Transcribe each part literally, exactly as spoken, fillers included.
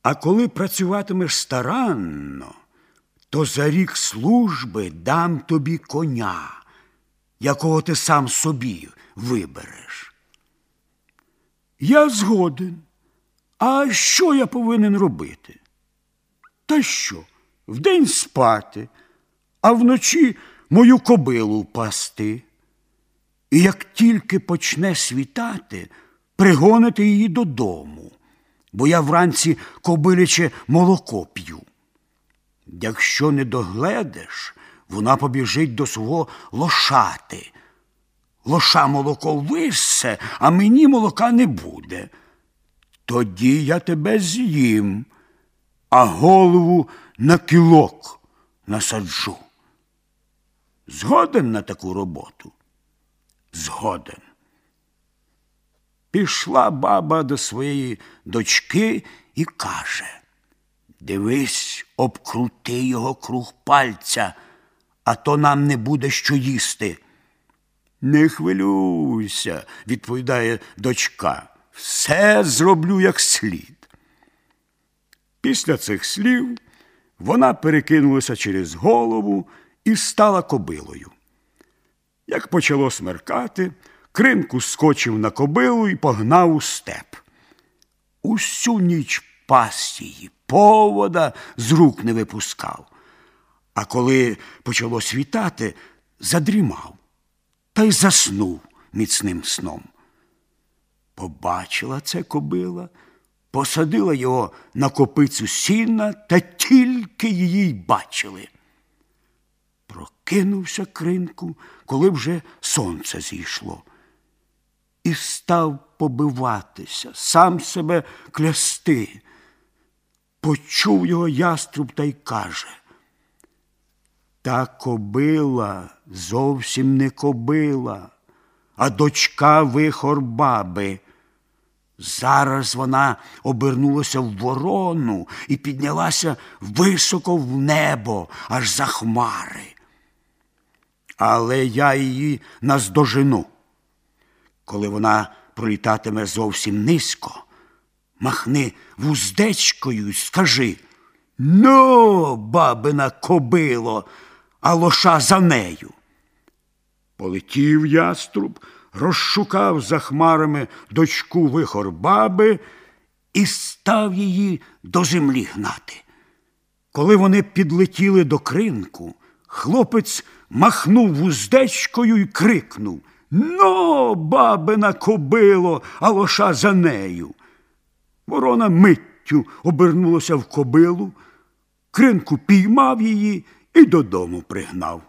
А коли працюватимеш старанно, то за рік служби дам тобі коня, якого ти сам собі вибереш. Я згоден. А що я повинен робити? Та що? Вдень спати, а вночі мою кобилу пасти. І як тільки почне світати, пригонити її додому, бо я вранці кобиляче молоко п'ю. Якщо не догледиш, вона побіжить до свого лошати. Лоша молоко виссе, а мені молока не буде. Тоді я тебе з'їм, а голову на кілок насаджу. Згоден на таку роботу? Згоден. Пішла баба до своєї дочки і каже: дивись, обкрути його круг пальця, а то нам не буде що їсти. Не хвилюйся, відповідає дочка, все зроблю як слід. Після цих слів вона перекинулася через голову і стала кобилою. Як почало смеркати, Кринку скочив на кобилу і погнав у степ. Усю ніч пас її, повода з рук не випускав. А коли почало світати, задрімав та й заснув міцним сном. Побачила це кобила, посадила його на копицю сіна, та тільки її й бачили. Прокинувся Кринку, коли вже сонце зійшло, і став побиватися, сам себе клясти. Почув його яструб та й каже: та кобила зовсім не кобила, а дочка вихор баби. Зараз вона обернулася в ворону і піднялася високо в небо, аж за хмари. Але я її наздожену. Коли вона пролітатиме зовсім низько, махни вуздечкою й скажи: ну, бабина кобило, а лоша за нею. Полетів яструб, розшукав за хмарами дочку вихор баби і став її до землі гнати. Коли вони підлетіли до Кринку, хлопець махнув вуздечкою і крикнув: ну, бабина кобило, а лоша за нею. Ворона миттю обернулася в кобилу, Кринку піймав її і додому пригнав.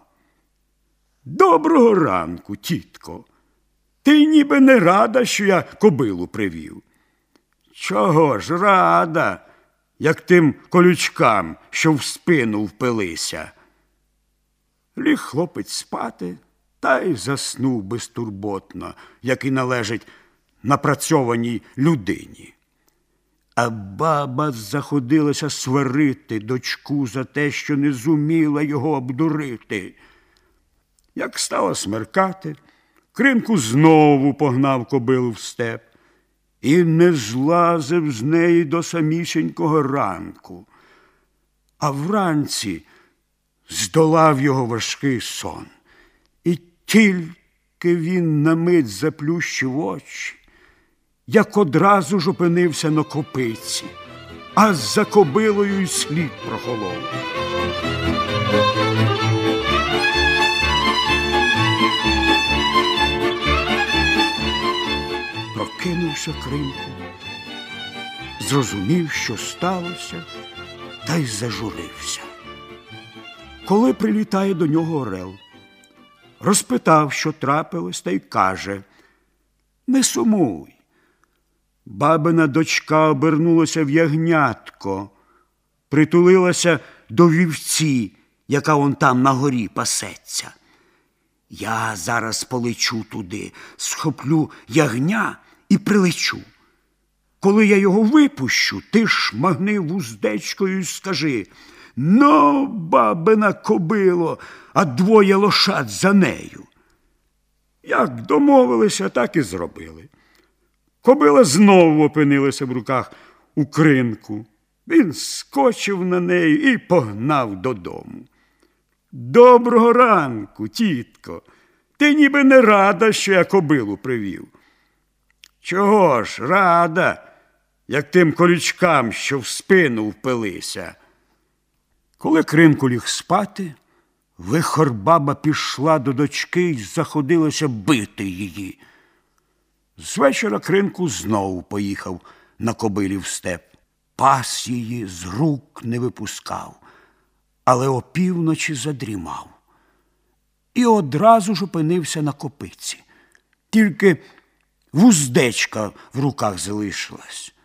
Доброго ранку, тітко. Ти ніби не рада, що я кобилу привів. Чого ж рада, як тим колючкам, що в спину впилися. Ліг хлопець спати, та й заснув безтурботно, як і належить напрацьованій людині. А баба заходилася сварити дочку за те, що не зуміла його обдурити. Як стало смеркати, Кринку знову погнав кобилу в степ і не злазив з неї до самісінького ранку. А вранці здолав його важкий сон. І тільки він на мить заплющив очі, як одразу ж опинився на копиці, а за кобилою й слід прохолов. Прокинувся Кринку, зрозумів, що сталося, та й зажурився. Коли прилітає до нього орел, розпитав, що трапилось, та й каже: не сумуй. Бабина дочка обернулася в ягнятко, притулилася до вівці, яка он там на горі пасеться. Я зараз полечу туди, схоплю ягня і прилечу. Коли я його випущу, ти шмагни вуздечкою і скажи: ну, бабина кобило, а двоє лошад за нею. Як домовилися, так і зробили. Кобила знову опинилася в руках у Кринку. Він скочив на неї і погнав додому. «Доброго ранку, тітко! Ти ніби не рада, що я кобилу привів». «Чого ж рада, як тим колючкам, що в спину впилися?» Коли Кринко ліг спати, Вихорбаба пішла до дочки й заходилася бити її. З вечора Кринку знову поїхав на кобилі в степ. Пас її з рук не випускав, але опівночі задрімав. І одразу ж опинився на копиці. Тільки вуздечка в руках залишилась.